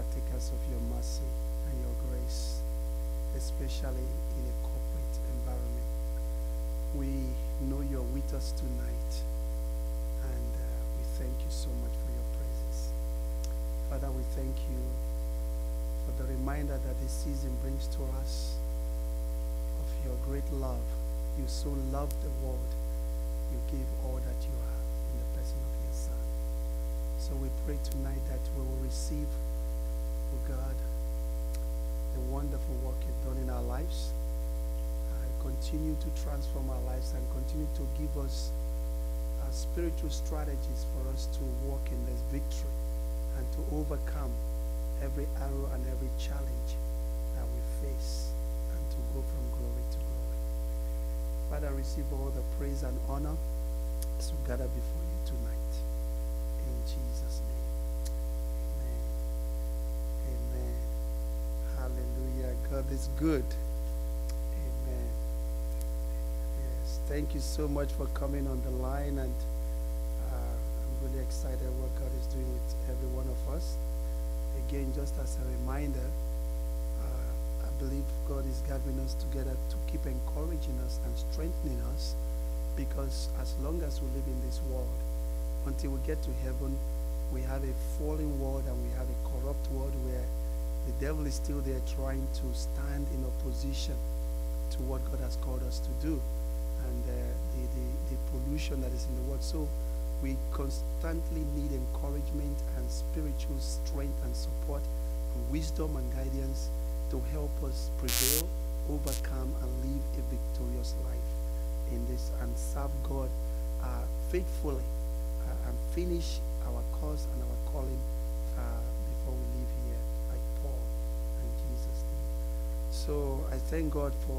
partakers of your mercy and your grace, especially in a corporate environment. We know you're with us tonight, and we thank you so much for your presence. Father, we thank you for the reminder that this season brings to us of your great love. You so loved the world, you gave all that you have in the person of your Son. So we pray tonight that we will receive, oh God, the wonderful work you've done in our lives. Continue to transform our lives and continue to give us spiritual strategies for us to walk in this victory and to overcome every arrow and every challenge that we face and to go from glory to glory. Father, receive all the praise and honor as we gather before you tonight. In Jesus' name. Amen. Amen. Hallelujah. God is good. Amen. Yes. Thank you so much for coming on the line, and I'm really excited what God is doing with every one of us. Again, just as a reminder, I believe God is gathering us together to keep encouraging us and strengthening us, because as long as we live in this world, until we get to heaven, we have a fallen world and we have a corrupt world where the devil is still there trying to stand in opposition to what God has called us to do, and the pollution that is in the world. So we constantly need encouragement and spiritual strength and support and wisdom and guidance to help us prevail, overcome, and live a victorious life in this and serve God faithfully and finish our course and our calling before we leave here, like Paul and Jesus did. So I thank God for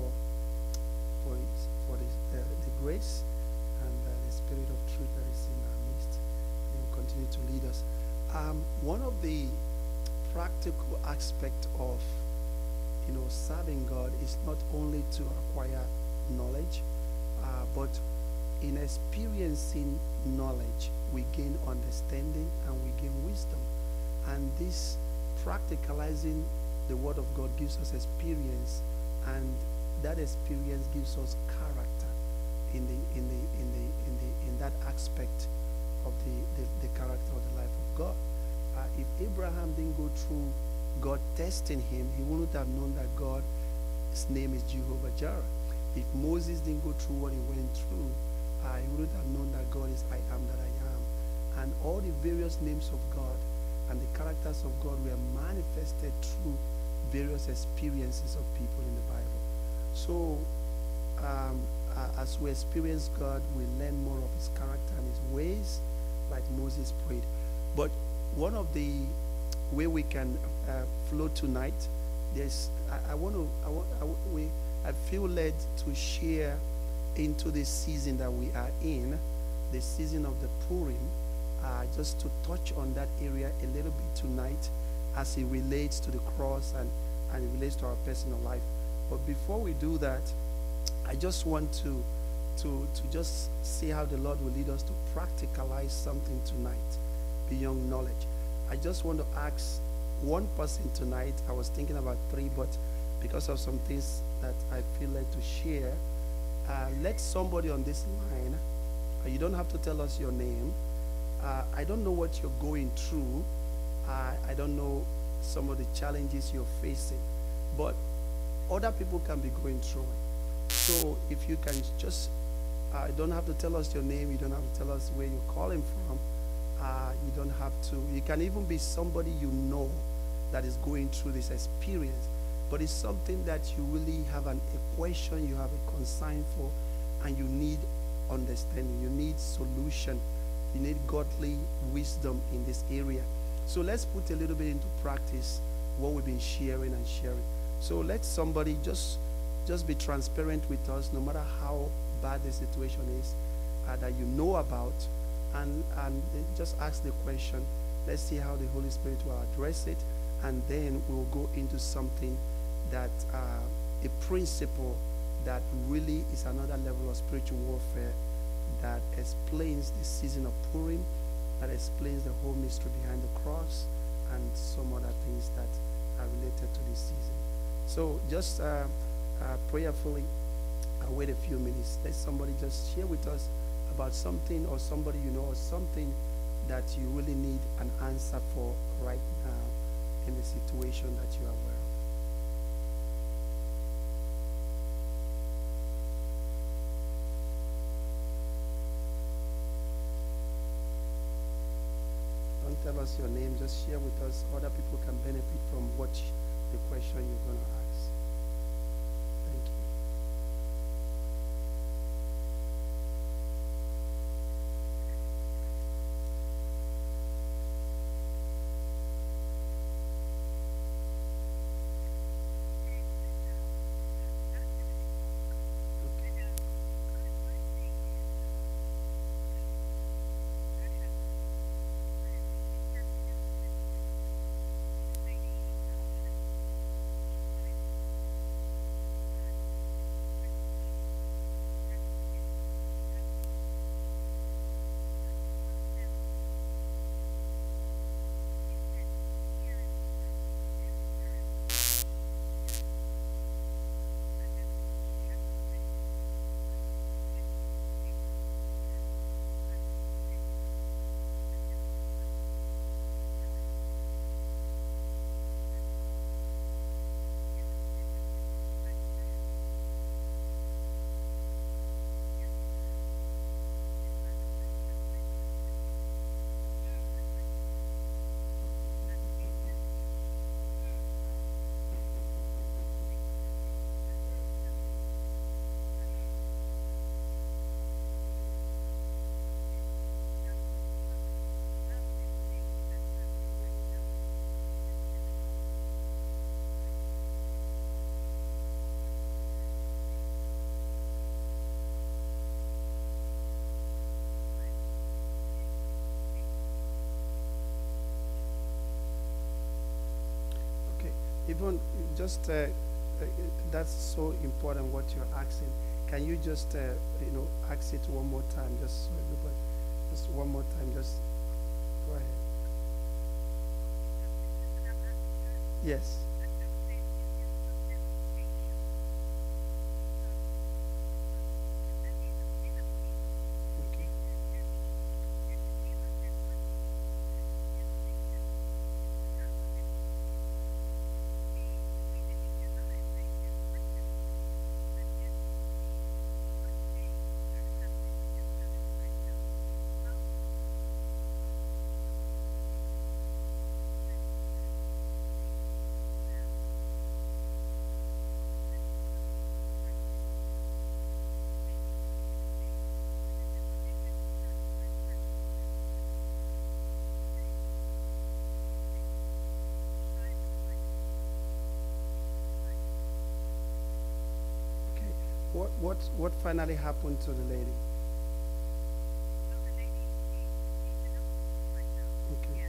the grace and the spirit of truth that is in our midst. He will continue to lead us. One of the practical aspects of serving God is not only to acquire knowledge, but in experiencing knowledge, we gain understanding and we gain wisdom. And this practicalizing the Word of God gives us experience, and that experience gives us character in that aspect of the character of the life of God. If Abraham didn't go through God testing him, he wouldn't have known that God's name is Jehovah Jireh. If Moses didn't go through what he went through, he wouldn't have known that God is I am that I am. And all the various names of God and the characters of God were manifested through various experiences of people in the Bible. So as we experience God, we learn more of his character and his ways, like Moses prayed. But one of the way we can flow tonight, I feel led to share into the season that we are in, the season of the Purim, just to touch on that area a little bit tonight as it relates to the cross and it relates to our personal life. But before we do that, I just want to just see how the Lord will lead us to practicalize something tonight beyond knowledge. I just want to ask one person tonight. I was thinking about three, but because of some things that I feel like to share, let somebody on this line, you don't have to tell us your name. I don't know what you're going through. I don't know some of the challenges you're facing, but other people can be going through it. So if you can just, you don't have to tell us your name. You don't have to tell us where you're calling from. You don't have to. You can even be somebody you know that is going through this experience, but it's something that you really have a question, you have a concern for, and you need understanding. You need solution. You need godly wisdom in this area. So let's put a little bit into practice what we've been sharing and sharing. So let somebody just be transparent with us, no matter how bad the situation is that you know about, and just ask the question. Let's see how the Holy Spirit will address it, and then we'll go into something that a principle that really is another level of spiritual warfare that explains the season of Purim, that explains the whole mystery behind the cross, and some other things that are related to this season. So just prayerfully, wait a few minutes. Let somebody just share with us about something, or somebody you know, or something that you really need an answer for right now in the situation that you are aware of. Don't tell us your name, just share with us. Other people can benefit from what the question you're going to ask. Thank you. Okay. Even just that's so important what you're asking. Can you just ask it one more time, just so everybody, just one more time, just go ahead. Yes. Okay. Okay. What finally happened to the lady? Okay.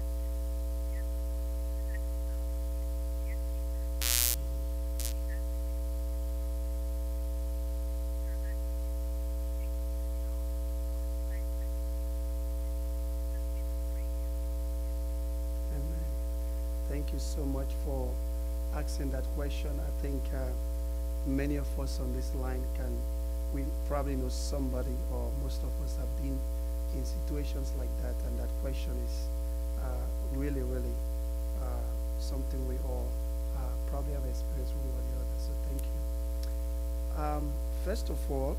Amen. Thank you so much for asking that question. I think many of us on this line we probably know somebody, or most of us have been in situations like that, and that question is really, really something we all probably have experienced one way or the other. So thank you. First of all,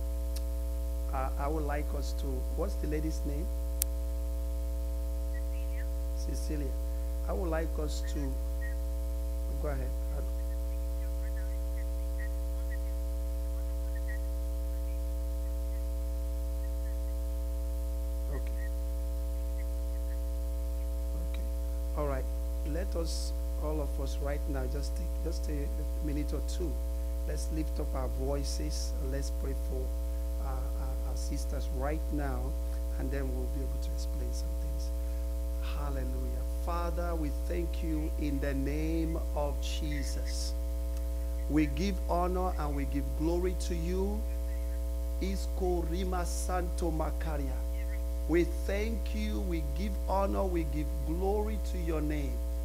I would like us to, what's the lady's name? Cecilia. I would like us to, go ahead. Okay. Okay. All right. Let us, all of us right now, just a minute or two. Let's lift up our voices. Let's pray for our sisters right now, and then we'll be able to explain some things. Hallelujah. Father, we thank you in the name of Jesus. We give honor and we give glory to you. Isko Rima Santo Macaria. We thank you, we give honor, we give glory to your name.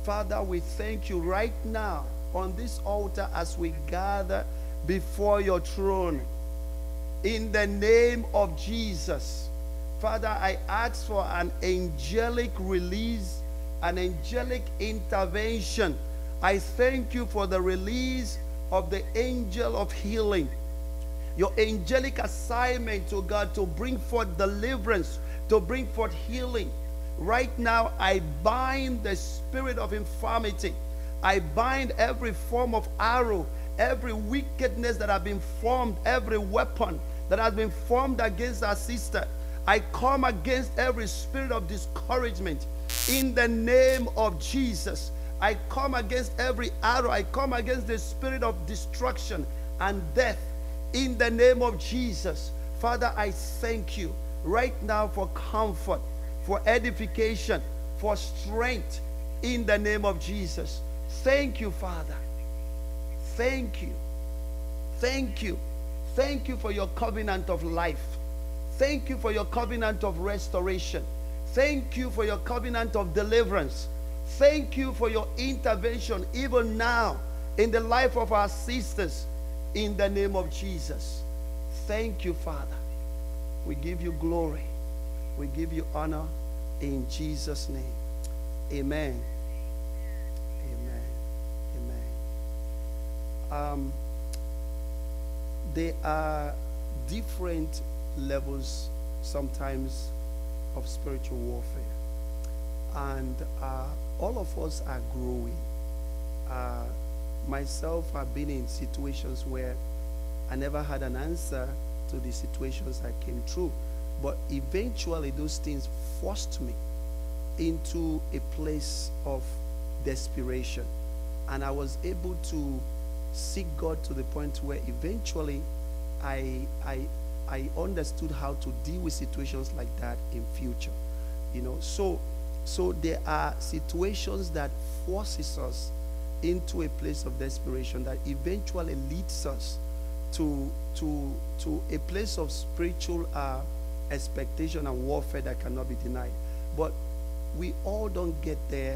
Father, we thank you right now on this altar as we gather before your throne. In the name of Jesus, Father, I ask for an angelic release, an angelic intervention. I thank you for the release of the angel of healing. Your angelic assignment, oh God, to bring forth deliverance, to bring forth healing. Right now, I bind the spirit of infirmity. I bind every form of arrow, every wickedness that has been formed, every weapon that has been formed against our sister. I come against every spirit of discouragement in the name of Jesus. I come against every arrow. I come against the spirit of destruction and death in the name of Jesus. Father, I thank you right now for comfort, for edification, for strength in the name of Jesus. Thank you, Father. Thank you. Thank you. Thank you for your covenant of life. Thank you for your covenant of restoration. Thank you for your covenant of deliverance. Thank you for your intervention even now in the life of our sisters in the name of Jesus. Thank you, Father. We give you glory. We give you honor in Jesus' name. Amen. Amen. Amen. There are different levels sometimes of spiritual warfare, and all of us are growing. Myself, I've been in situations where I never had an answer to the situations I came through, but eventually those things forced me into a place of desperation, and I was able to seek God to the point where eventually I understood how to deal with situations like that in future. You know, so there are situations that forces us into a place of desperation that eventually leads us to a place of spiritual expectation and warfare that cannot be denied. But we all don't get there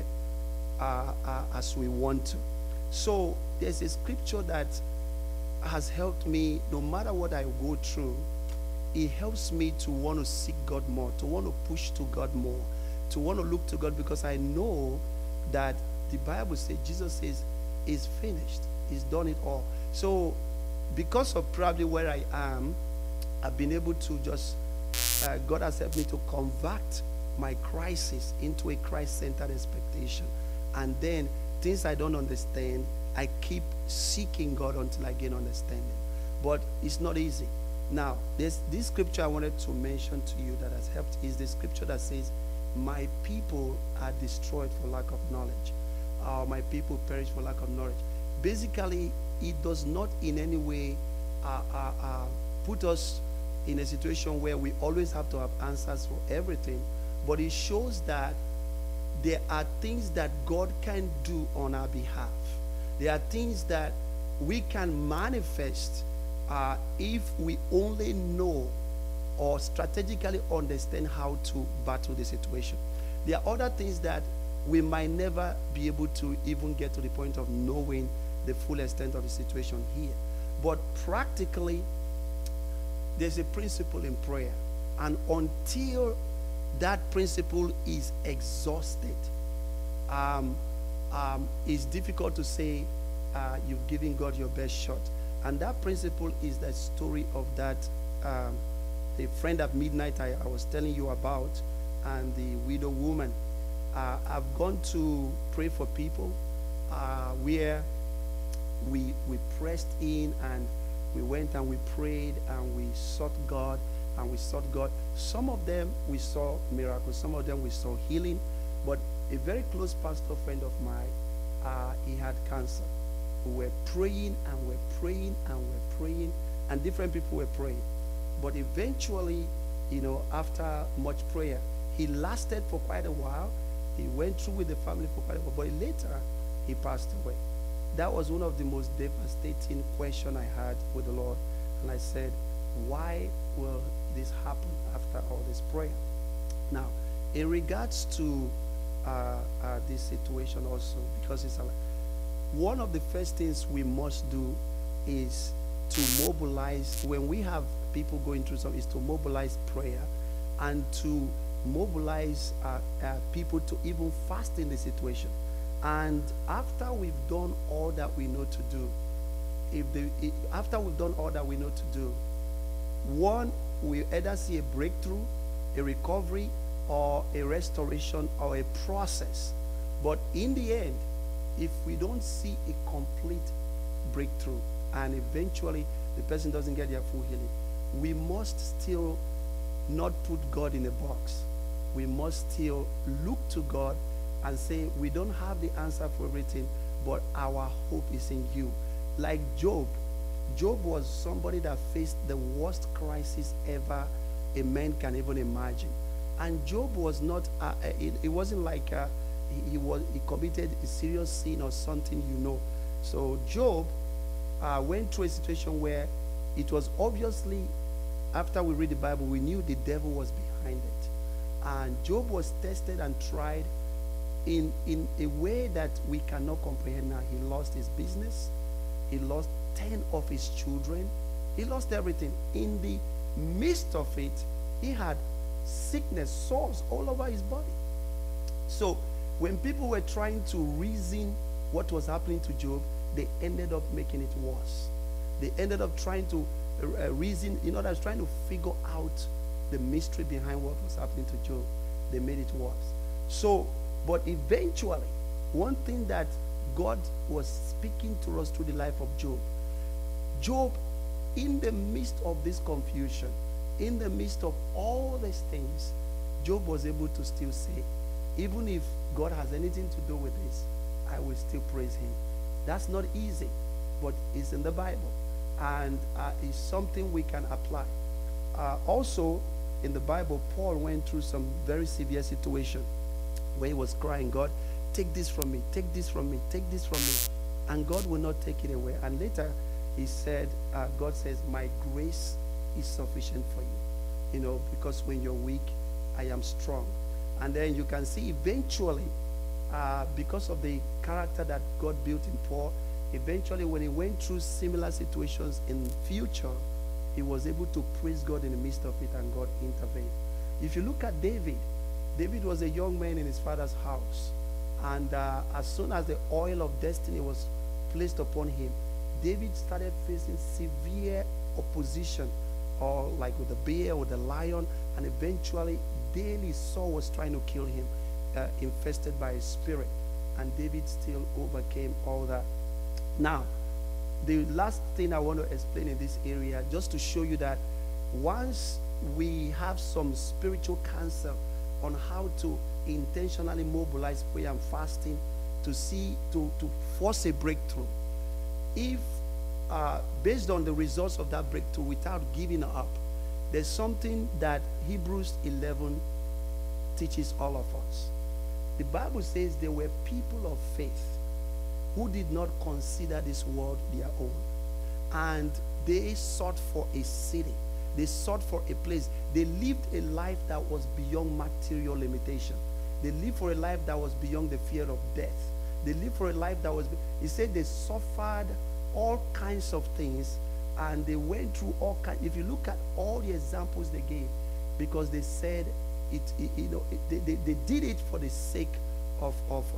as we want to. So there's a scripture that has helped me. No matter what I go through, it helps me to want to seek God more, to want to push to God more, to want to look to God, because I know that the Bible says, Jesus says, it's finished. He's done it all. So because of probably where I am, I've been able to just, God has helped me to convert my crisis into a Christ-centered expectation. And then things I don't understand, I keep seeking God until I gain understanding. But it's not easy. Now, this scripture I wanted to mention to you that has helped is the scripture that says, my people are destroyed for lack of knowledge. My people perish for lack of knowledge. Basically, it does not in any way put us in a situation where we always have to have answers for everything, but it shows that there are things that God can do on our behalf. There are things that we can manifest if we only know or strategically understand how to battle the situation. There are other things that we might never be able to even get to the point of knowing the full extent of the situation here. But practically, there's a principle in prayer. And until that principle is exhausted, it's difficult to say you've given God your best shot. And that principle is the story of that the friend at midnight I was telling you about, and the widow woman. I've gone to pray for people where we pressed in and we went and we prayed and we sought God and we sought God. Some of them we saw miracles, some of them we saw healing, but a very close pastor friend of mine, he had cancer. We were praying and we're praying and we're praying, and different people were praying. But eventually, you know, after much prayer, he lasted for quite a while. He went through with the family for quite a while, but later he passed away. That was one of the most devastating questions I had with the Lord. And I said, why will this happen after all this prayer? Now, in regards to this situation also, because it's one of the first things we must do is to mobilize. When we have people going through something, is to mobilize prayer and to mobilize people to even fast in the situation. And after we've done all that we know to do, after we've done all that we know to do, one, we either see a breakthrough, a recovery, or a restoration, or a process. But in the end, if we don't see a complete breakthrough and eventually the person doesn't get their full healing, we must still not put God in a box. We must still look to God and say, we don't have the answer for everything, but our hope is in you. Like Job. Job was somebody that faced the worst crisis ever a man can even imagine. And Job was not, it wasn't like he committed a serious sin or something, you know. So Job went through a situation where it was obviously, after we read the Bible, we knew the devil was behind it. And Job was tested and tried in a way that we cannot comprehend now. He lost his business. He lost 10 of his children. He lost everything. In the midst of it, he had sickness, sores all over his body. So when people were trying to reason what was happening to Job, they ended up making it worse. They ended up trying to reason, in other words, trying to figure out the mystery behind what was happening to Job. They made it worse. So, but eventually, one thing that God was speaking to us through the life of Job, Job, in the midst of this confusion, in the midst of all these things, Job was able to still say, even if God has anything to do with this, I will still praise him. That's not easy, but it's in the Bible, and it's something we can apply. Also, in the Bible, Paul went through some very severe situation where he was crying, God, take this from me, take this from me, take this from me. And God will not take it away. And later, he said, God says, my grace is sufficient for you. You know, because when you're weak, I am strong. And then you can see eventually, because of the character that God built in Paul, eventually when he went through similar situations in future, he was able to praise God in the midst of it, and God intervened. If you look at David, David was a young man in his father's house. And as soon as the oil of destiny was placed upon him, David started facing severe opposition, or like with the bear or the lion, and eventually daily Saul was trying to kill him, infested by a spirit, and David still overcame all that. Now, the last thing I want to explain in this area, just to show you that once we have some spiritual counsel on how to intentionally mobilize prayer and fasting to force a breakthrough, if based on the results of that breakthrough, without giving up, there's something that Hebrews 11 teaches all of us. The Bible says there were people of faith who did not consider this world their own, and they sought for a city. They sought for a place. They lived a life that was beyond material limitation. They lived for a life that was beyond the fear of death. They lived for a life that was, he said they suffered all kinds of things, and they went through all kinds. If you look at all the examples they gave, because they said they did it for the sake of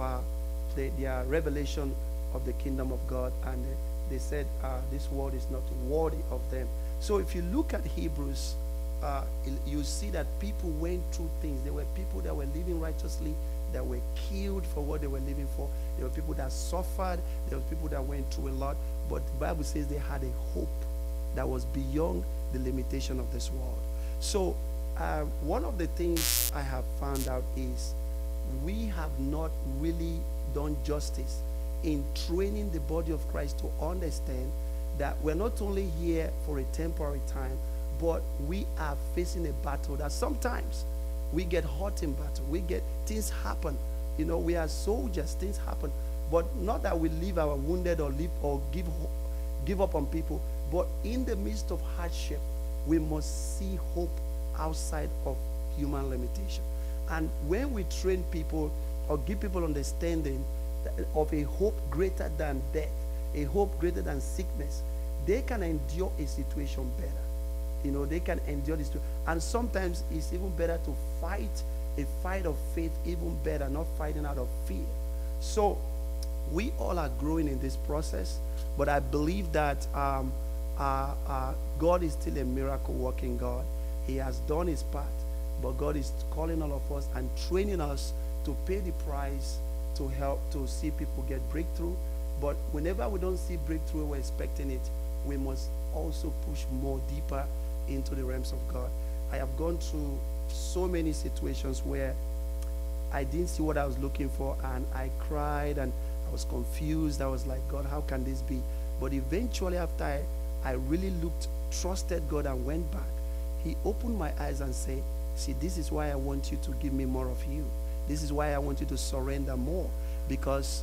their revelation of the kingdom of God, and they said this world is not worthy of them. So if you look at Hebrews, you see that people went through things. There were people that were living righteously that were killed for what they were living for. There were people that suffered. There were people that went through a lot. But the Bible says they had a hope that was beyond the limitation of this world. So one of the things I have found out is we have not really done justice in training the body of Christ to understand that we're not only here for a temporary time, but we are facing a battle that sometimes we get hurt in battle. Things happen. You know, we are soldiers, things happen. But not that we leave our wounded or give up on people, but in the midst of hardship, we must see hope outside of human limitation. And when we train people or give people understanding of a hope greater than death, a hope greater than sickness, they can endure a situation better. You know, they can endure this. And sometimes it's even better to fight a fight of faith, even better, not fighting out of fear. So we all are growing in this process, but I believe that God is still a miracle working God. He has done his part, but God is calling all of us and training us to pay the price to help to see people get breakthrough. But whenever we don't see breakthrough, we're expecting it, we must also push more deeper into the realms of God. I have gone through so many situations where I didn't see what I was looking for, and I cried and I was confused. I was like, God, how can this be? But eventually, after I really looked, trusted God, and went back, he opened my eyes and said, see, this is why I want you to give me more of you. This is why I want you to surrender more, because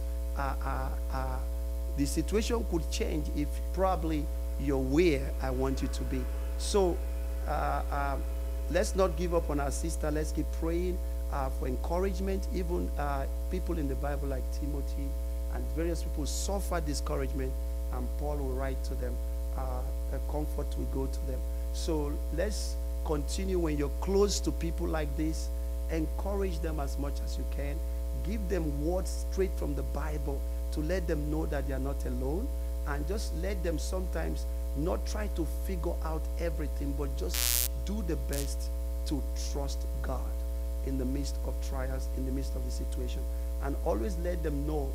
the situation could change if probably you're where I want you to be. So let's not give up on our sister. Let's keep praying for encouragement. Even people in the Bible like Timothy and various people suffer discouragement, and Paul will write to them, comfort will go to them. So let's continue. When you're close to people like this, encourage them as much as you can. Give them words straight from the Bible to let them know that they are not alone, and just let them sometimes not try to figure out everything, but just do the best to trust God in the midst of trials, in the midst of the situation. And always let them know,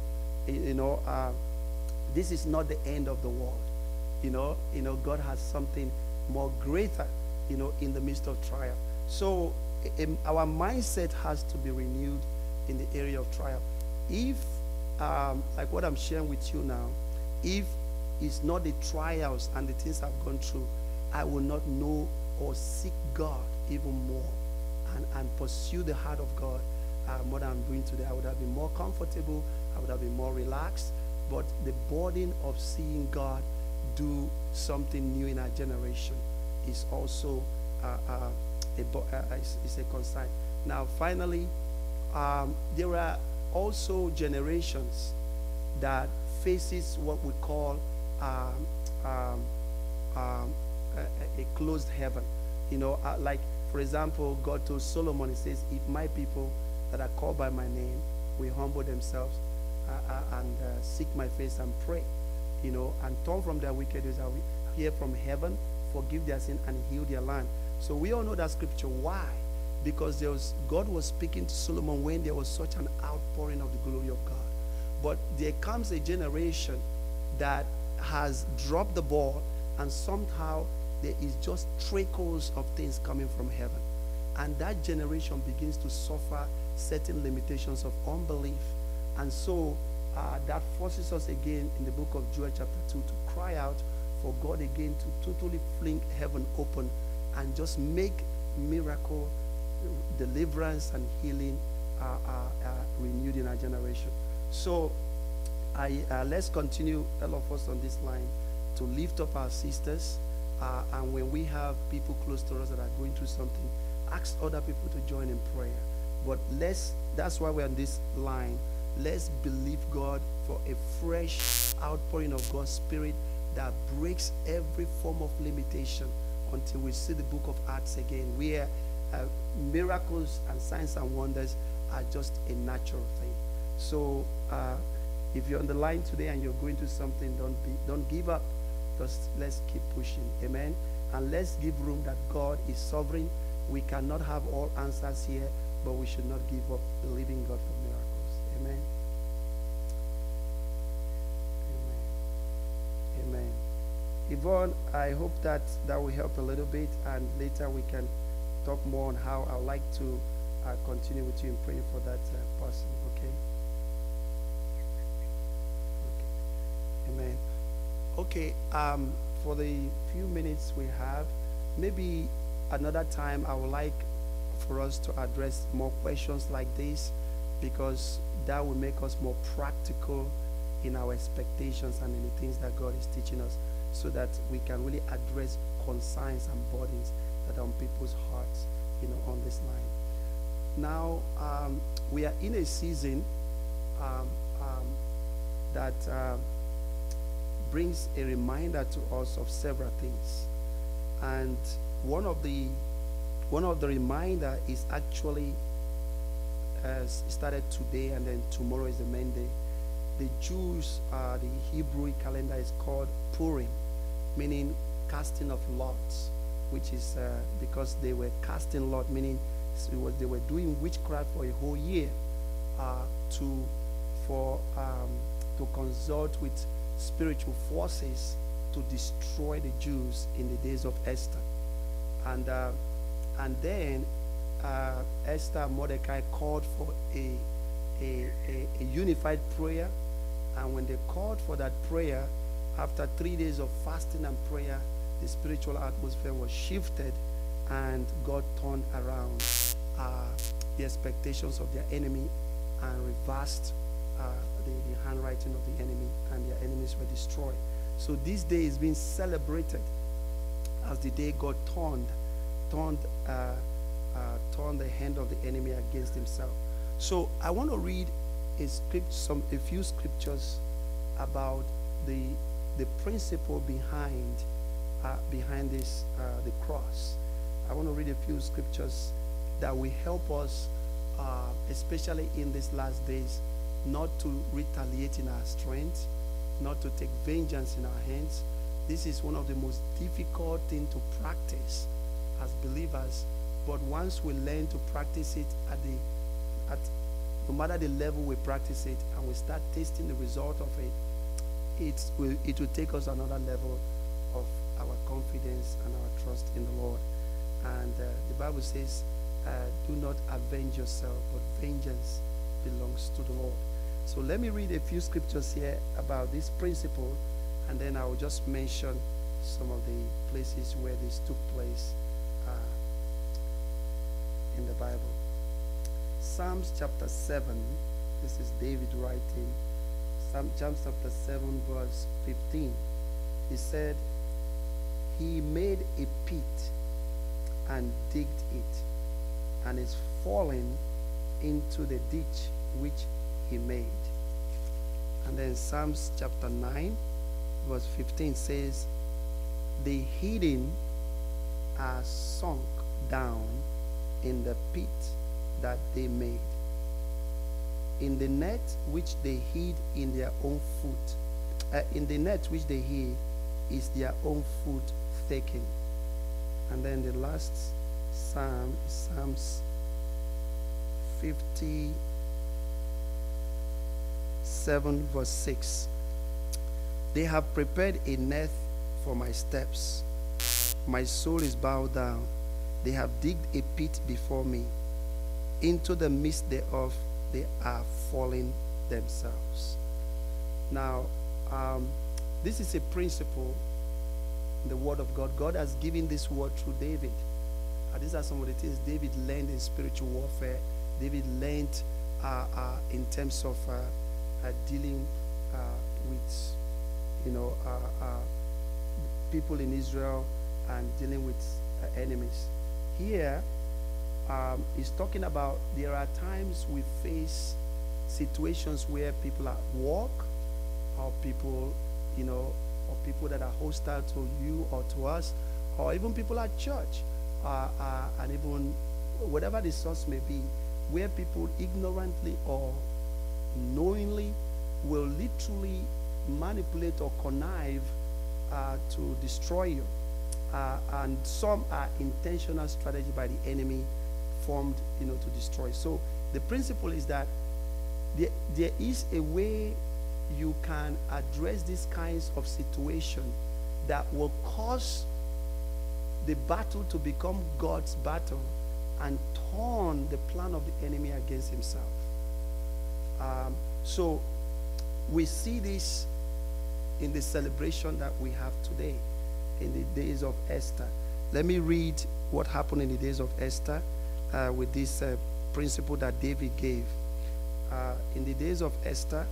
this is not the end of the world. God has something more greater, in the midst of trial. So our mindset has to be renewed in the area of trial. If, like what I'm sharing with you now, if it's not the trials and the things I've gone through, I will not know or seek God even more and pursue the heart of God more than I'm doing today. I would have been more comfortable. I would have been more relaxed. But the burden of seeing God do something new in our generation is also is a concern. Now, finally, there are also generations that faces what we call a closed heaven. Like, for example, God told Solomon, he says, if my people that are called by my name will humble themselves and seek my face and pray, and turn from their wicked ways, I will hear from heaven, forgive their sin, and heal their land. So we all know that scripture. Why? Because God was speaking to Solomon when there was such an outpouring of the glory of God. But there comes a generation that has dropped the ball, and somehow there is just trickles of things coming from heaven. And that generation begins to suffer certain limitations of unbelief. And so that forces us again in the book of Joel chapter 2 to cry out for God again to totally fling heaven open and just make miracle, deliverance, and healing renewed in our generation. So let's continue, all of us on this line, to lift up our sisters. And when we have people close to us that are going through something, ask other people to join in prayer. But that's why we're on this line. Let's believe God for a fresh outpouring of God's Spirit that breaks every form of limitation until we see the book of Acts again, where miracles and signs and wonders are just a natural thing. So if you're on the line today and you're going through something, don't give up. Just let's keep pushing. Amen. And let's give room that God is sovereign. We cannot have all answers here, but we should not give up believing God for miracles. Amen. Amen. Amen. Yvonne, I hope that will help a little bit, and later we can talk more on how I'd like to continue with you in praying for that person. Okay? Amen. Okay, for the few minutes we have, maybe another time I would like for us to address more questions like this, because that will make us more practical in our expectations and in the things that God is teaching us, so that we can really address concerns and burdens that are on people's hearts, on this line. Now, we are in a season um, um, that brings a reminder to us of several things, and one of the reminder is actually started today, and then tomorrow is the main day. The Jews, the Hebrew calendar is called Purim, meaning casting of lots, which is because they were casting lot, meaning they were doing witchcraft for a whole year to consult with spiritual forces to destroy the Jews in the days of Esther. And then Esther and Mordecai called for a unified prayer. And when they called for that prayer, after 3 days of fasting and prayer, the spiritual atmosphere was shifted, and God turned around the expectations of their enemy and reversed the handwriting of the enemy, and their enemies were destroyed. So this day is being celebrated as the day God turned the hand of the enemy against himself. So I want to read a few scriptures about the principle behind this the cross. I want to read a few scriptures that will help us, especially in these last days, not to retaliate in our strength, not to take vengeance in our hands. This is one of the most difficult things to practice as believers, but once we learn to practice it at no matter the level we practice it, and we start tasting the result of it, it will take us another level of our confidence and our trust in the Lord. And the Bible says, do not avenge yourself, but vengeance belongs to the Lord. So let me read a few scriptures here about this principle, and then I will just mention some of the places where this took place in the Bible. Psalms chapter 7, this is David writing. Psalms chapter 7, verse 15. He said, he made a pit and digged it, and is fallen into the ditch which he made. And then Psalms chapter 9, verse 15 says, the hidden are sunk down in the pit that they made, in the net which they hid in their own foot. In the net which they hid is their own foot taken. And then the last psalm is Psalms 57 verse 6. They have prepared a net for my steps. My soul is bowed down. They have digged a pit before me. Into the midst thereof they are falling themselves. Now, this is a principle in the Word of God. God has given this word through David. These are some of the things David learned in spiritual warfare. David learned in terms of dealing with, people in Israel and dealing with enemies. Here, he's talking about there are times we face situations where people at work, or people, or people that are hostile to you or to us, or even people at church, and even whatever the source may be, where people ignorantly or knowingly will literally manipulate or connive to destroy you. And some are intentional strategy by the enemy formed, to destroy. So the principle is that there is a way you can address these kinds of situation that will cause the battle to become God's battle and turn the plan of the enemy against himself. So we see this in the celebration that we have today, in the days of Esther. Let me read what happened in the days of Esther with this principle that David gave. In the days of Esther,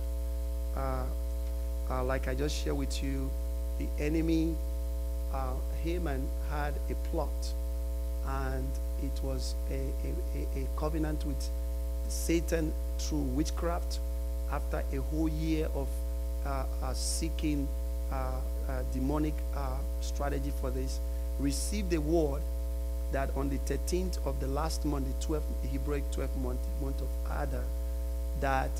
like I just shared with you, the enemy, Haman, had a plot, and it was a covenant with Satan through witchcraft. After a whole year of seeking demonic strategy for this, received a word that on the 13th of the last month, the Hebraic 12th month, the month of Adar, that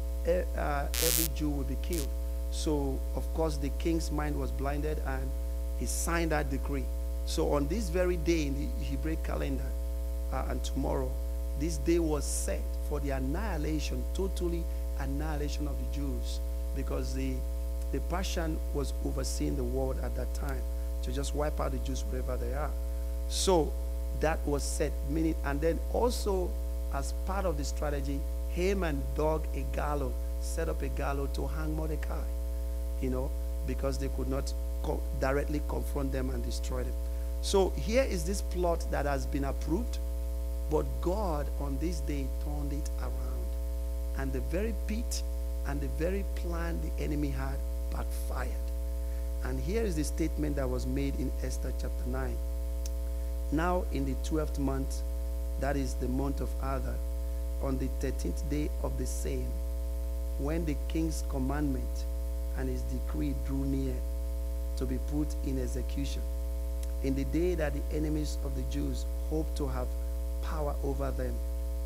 every Jew will be killed. So, of course, the king's mind was blinded, and he signed that decree. So, on this very day in the Hebraic calendar, and tomorrow, this day was set for the annihilation, totally annihilation of the Jews, because the Persian was overseeing the world at that time to just wipe out the Jews wherever they are. So that was set, meaning, and then also as part of the strategy, Haman dug a gallows, set up a gallows to hang Mordecai, because they could not directly confront them and destroy them. So here is this plot that has been approved, but God on this day turned it around. And the very pit and the very plan the enemy had backfired. And here is the statement that was made in Esther chapter 9. Now in the 12th month, that is the month of Adar, on the 13th day of the same, when the king's commandment and his decree drew near to be put in execution, in the day that the enemies of the Jews hoped to have power over them,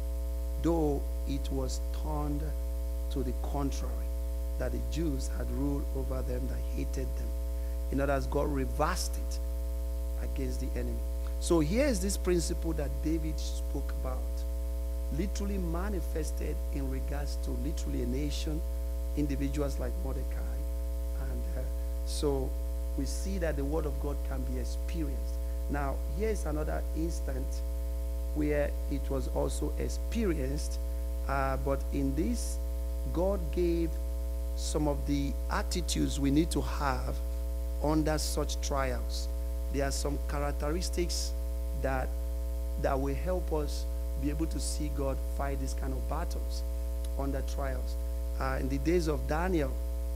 though it was turned to the contrary, that the Jews had ruled over them that hated them. In other words, God reversed it against the enemy. So here is this principle that David spoke about, literally manifested in regards to literally a nation, individuals like Mordecai. And so we see that the word of God can be experienced. Now, here is another instance where it was also experienced, but in this, God gave some of the attitudes we need to have under such trials. There are some characteristics that will help us be able to see God fight these kind of battles under trials. In the days of Daniel,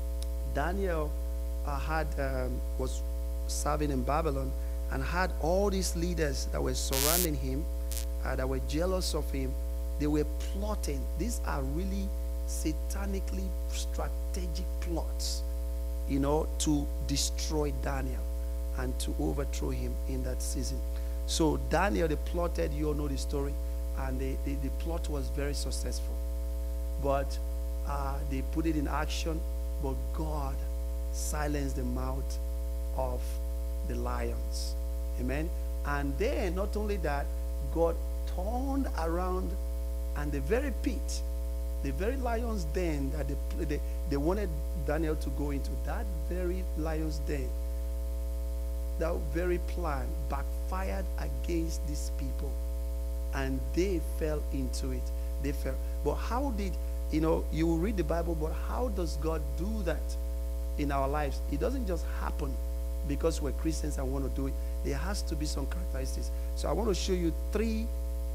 was serving in Babylon and had all these leaders that were surrounding him, that were jealous of him. They were plotting. These are really satanically strategic plots, to destroy Daniel and to overthrow him in that season. So Daniel, they plotted, you all know the story, and the plot was very successful. But they put it in action, but God silenced the mouth of the lions. Amen. And then, not only that, God turned around, and the very pit, the very lion's den that they wanted Daniel to go into, that very lion's den, that very plan backfired against these people, and they fell into it. They fell. But how did, you will read the Bible, but how does God do that in our lives? It doesn't just happen because we're Christians and want to do it. There has to be some characteristics. So I want to show you three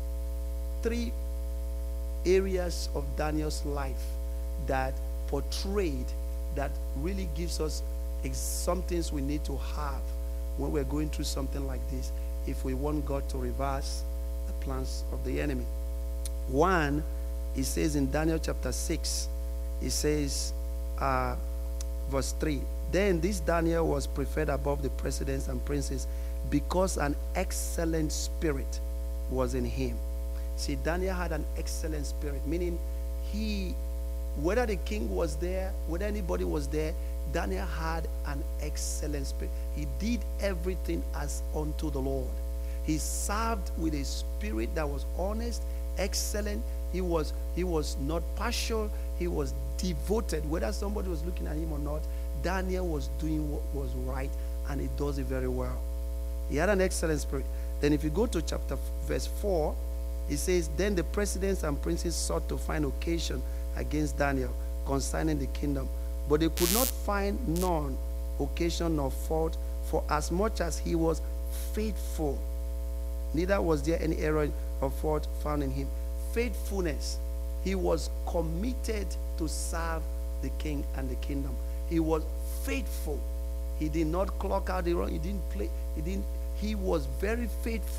areas of Daniel's life that portrayed, that really gives us some things we need to have when we're going through something like this, if we want God to reverse the plans of the enemy. One, it says in Daniel chapter 6, it says, verse 3, then this Daniel was preferred above the presidents and princes because an excellent spirit was in him. See, Daniel had an excellent spirit, meaning whether the king was there, whether anybody was there, Daniel had an excellent spirit. He did everything as unto the Lord. He served with a spirit that was honest, excellent. He was not partial. He was devoted. Whether somebody was looking at him or not, Daniel was doing what was right, and he does it very well. He had an excellent spirit. Then if you go to verse 4, it says, then the presidents and princes sought to find occasion against Daniel concerning the kingdom, but they could not find none occasion nor fault, for as much as he was faithful, neither was there any error or fault found in him. Faithfulness. He was committed to serve the king and the kingdom. He was faithful. He did not clock out the wrong. He didn't play. He was very faithful.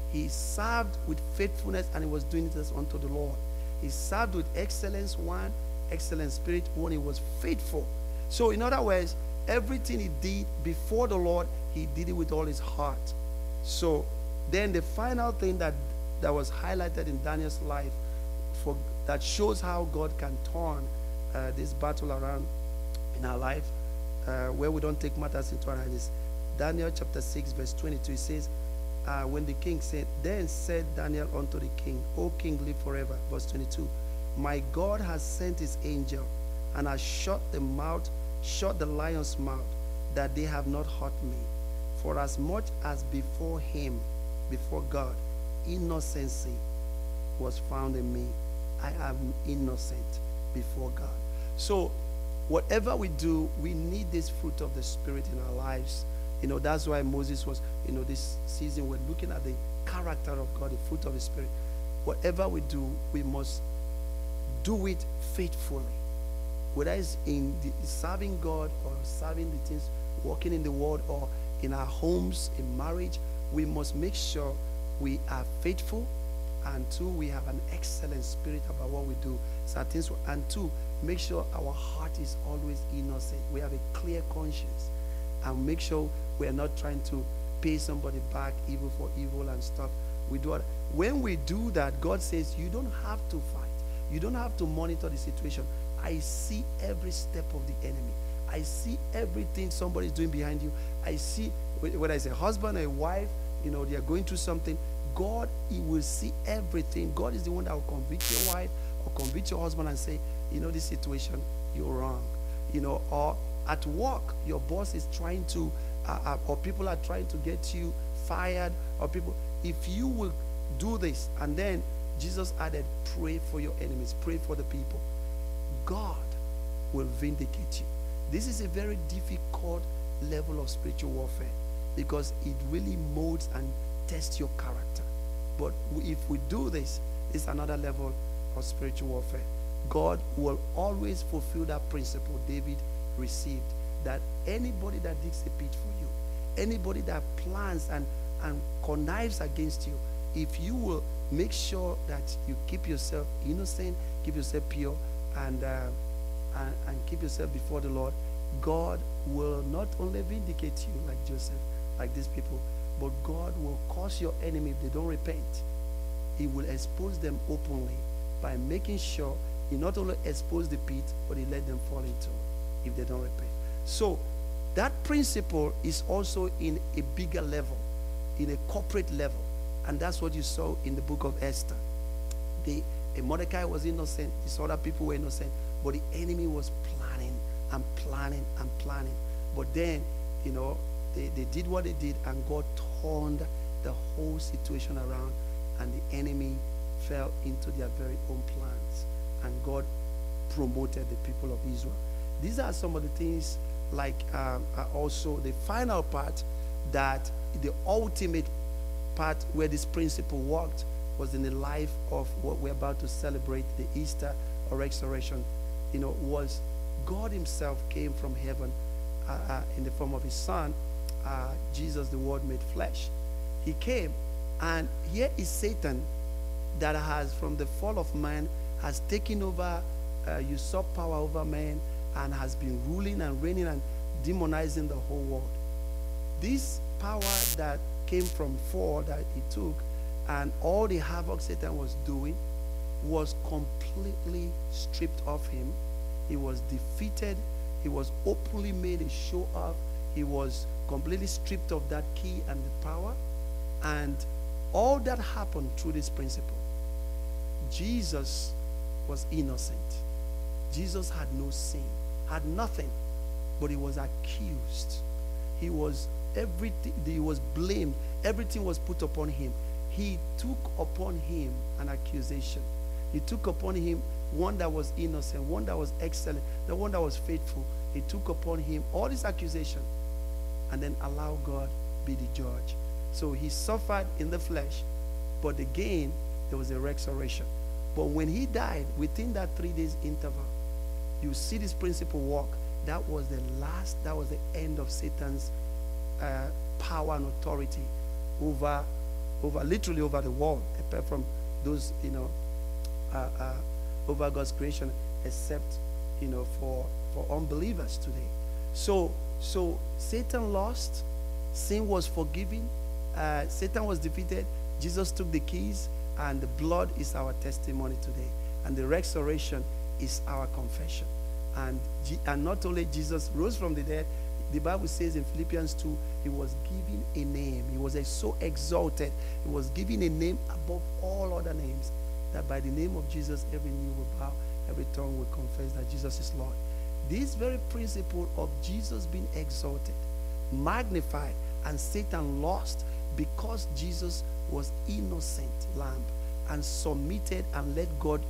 He served with faithfulness, and he was doing it as unto the Lord. He served with excellence, one excellent spirit, one, he was faithful. So in other words, everything he did before the Lord, he did it with all his heart. So then the final thing that was highlighted in Daniel's life that shows how God can turn this battle around in our life, where we don't take matters into our hands, is Daniel chapter 6 verse 22. It says, when the king said, then said Daniel unto the king, O king, live forever. Verse 22, my God has sent his angel and has shut the lion's mouth, that they have not hurt me. For as much as before him, before God, innocency was found in me, I am innocent before God. So whatever we do, we need this fruit of the Spirit in our lives. That's why Moses was, this season we're looking at the character of God, the fruit of the Spirit. Whatever we do, we must do it faithfully. Whether it's in serving God or serving the things, working in the world or in our homes, in marriage, we must make sure we are faithful, and two, we have an excellent spirit about what we do. And two, make sure our heart is always innocent. We have a clear conscience, and make sure we are not trying to pay somebody back evil for evil and stuff. We do it. When we do that, God says you don't have to fight. You don't have to monitor the situation. I see every step of the enemy. I see everything somebody is doing behind you. I see whether it's a husband or a wife, they are going through something. God, he will see everything. God is the one that will convict your wife or convict your husband and say, this situation, you're wrong. Or at work, your boss is trying to, or people are trying to get you fired, or people, if you will do this, and then Jesus added, pray for your enemies, pray for the people, God will vindicate you. This is a very difficult level of spiritual warfare, because it really molds and tests your character. But if we do this, it's another level of spiritual warfare. God will always fulfill that principle David received, that anybody that digs a pit for you, anybody that plans and connives against you, if you will make sure that you keep yourself innocent, keep yourself pure, and keep yourself before the Lord, God will not only vindicate you like Joseph, like these people, but God will cause your enemy, if they don't repent, he will expose them openly by making sure he not only expose the pit, but he let them fall into it if they don't repent. So that principle is also in a bigger level, in a corporate level. And that's what you saw in the book of Esther. Mordecai was innocent, these other people were innocent, but the enemy was planning and planning and planning. But then, they did what they did, and God turned the whole situation around, and the enemy fell into their very own plans, and God promoted the people of Israel. These are some of the things, like also the final part, that the ultimate part where this principle worked was in the life of what we're about to celebrate, the Easter or resurrection. Was God himself came from heaven in the form of his son, Jesus, the word made flesh. He came, and here is Satan, that has, from the fall of man, has taken over, usurped power over man, and has been ruling and reigning and demonizing the whole world. This power that came from fall that he took, and all the havoc Satan was doing, was completely stripped off him. He was defeated. He was openly made a show of. He was completely stripped of that key and the power. And all that happened through this principle. Jesus was innocent. Jesus had no sin, had nothing, but he was accused. He was everything. He was blamed. Everything was put upon him. He took upon him an accusation. He took upon him one that was innocent, one that was excellent, the one that was faithful. He took upon him all this accusation, and then allowed God be the judge. So he suffered in the flesh, but again, there was a resurrection. But when he died, within that 3 days interval, you see this principle work. That was the end of Satan's power and authority over literally over the world, apart from those, over God's creation, except, for unbelievers today. So Satan lost, sin was forgiven, Satan was defeated, Jesus took the keys, and the blood is our testimony today, and the resurrection is our confession. And not only Jesus rose from the dead, the Bible says in Philippians 2, he was given a name. He was so exalted. He was given a name above all other names, that by the name of Jesus, every knee will bow, every tongue will confess that Jesus is Lord. This very principle of Jesus being exalted, magnified, and Satan lost, because Jesus was innocent lamb and submitted and let God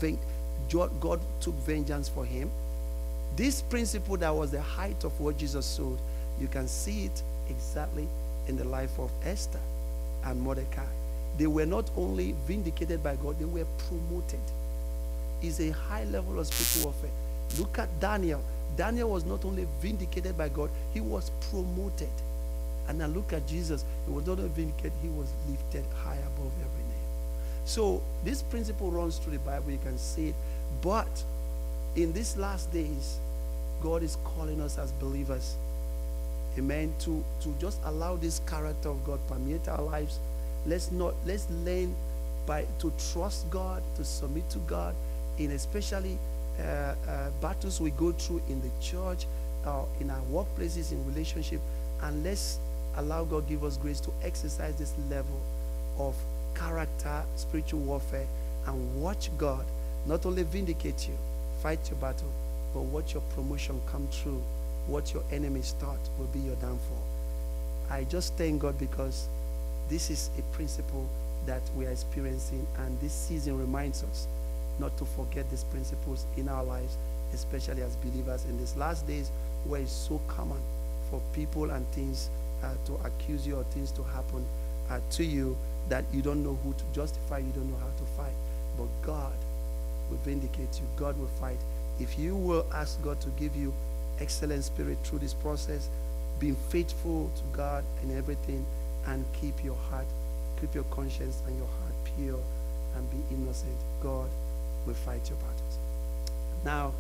took vengeance for him. This principle that was the height of what Jesus showed, you can see it exactly in the life of Esther and Mordecai. They were not only vindicated by God, they were promoted. It's a high level of spiritual warfare. Look at Daniel. Daniel was not only vindicated by God, he was promoted. And now look at Jesus. He was not only vindicated, he was lifted high above every name. So this principle runs through the Bible. You can see it. But in these last days, God is calling us as believers, amen, to just allow this character of God permeate our lives. Let's learn to trust God, to submit to God, in especially battles we go through in the church, in our workplaces, in relationship, and let's allow God give us grace to exercise this level of character, spiritual warfare, and watch God not only vindicate you, fight your battle, but watch your promotion come true. What your enemies thought will be your downfall. I just thank God, because this is a principle that we are experiencing, and this season reminds us not to forget these principles in our lives, especially as believers in these last days, where it's so common for people and things to accuse you, or things to happen to you that you don't know who to justify, you don't know how to fight. But God will vindicate you. God will fight. If you will ask God to give you excellent spirit through this process, being faithful to God in everything, and keep your heart, keep your conscience and your heart pure, and be innocent, God will fight your battles. Now,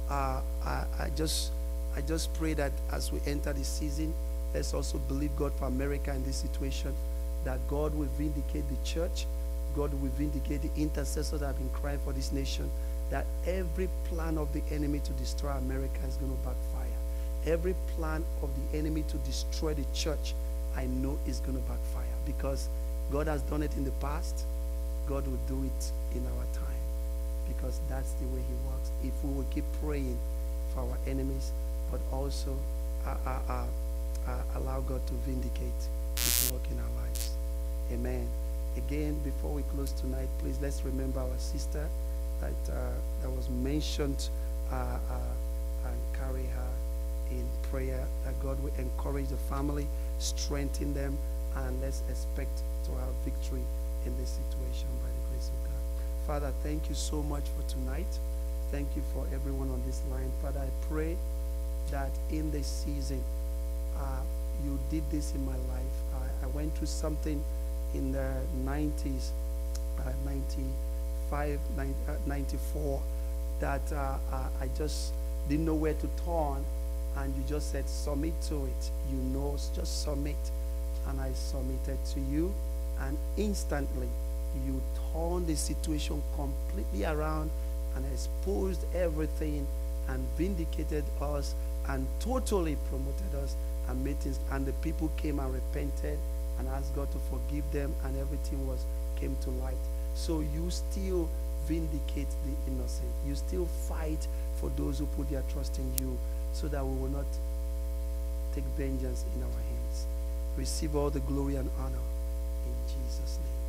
I just pray that as we enter this season, let's also believe God for America in this situation, that God will vindicate the church, God will vindicate the intercessors that have been crying for this nation, that every plan of the enemy to destroy America is going to backfire. Every plan of the enemy to destroy the church, I know is going to backfire, because God has done it in the past. God will do it in our time, because that's the way he works. If we will keep praying for our enemies, but also allow God to vindicate his work in our lives. Amen. Again, before we close tonight, please let's remember our sister that was mentioned, and carry her in prayer, that God will encourage the family, strengthen them, and let's expect to have victory in this situation by the grace of God. Father, thank you so much for tonight. Thank you for everyone on this line. Father, I pray that in this season, you did this in my life. I went through something in the 90s, 95, 94, that I just didn't know where to turn, and you just said, submit to it. You know, just submit. And I submitted to you, and instantly you turned the situation completely around and exposed everything and vindicated us and totally promoted us and made things, and the people came and repented and asked God to forgive them, and everything came to light. So you still vindicate the innocent. You still fight for those who put their trust in you, so that we will not take vengeance in our hands. Receive all the glory and honor in Jesus' name.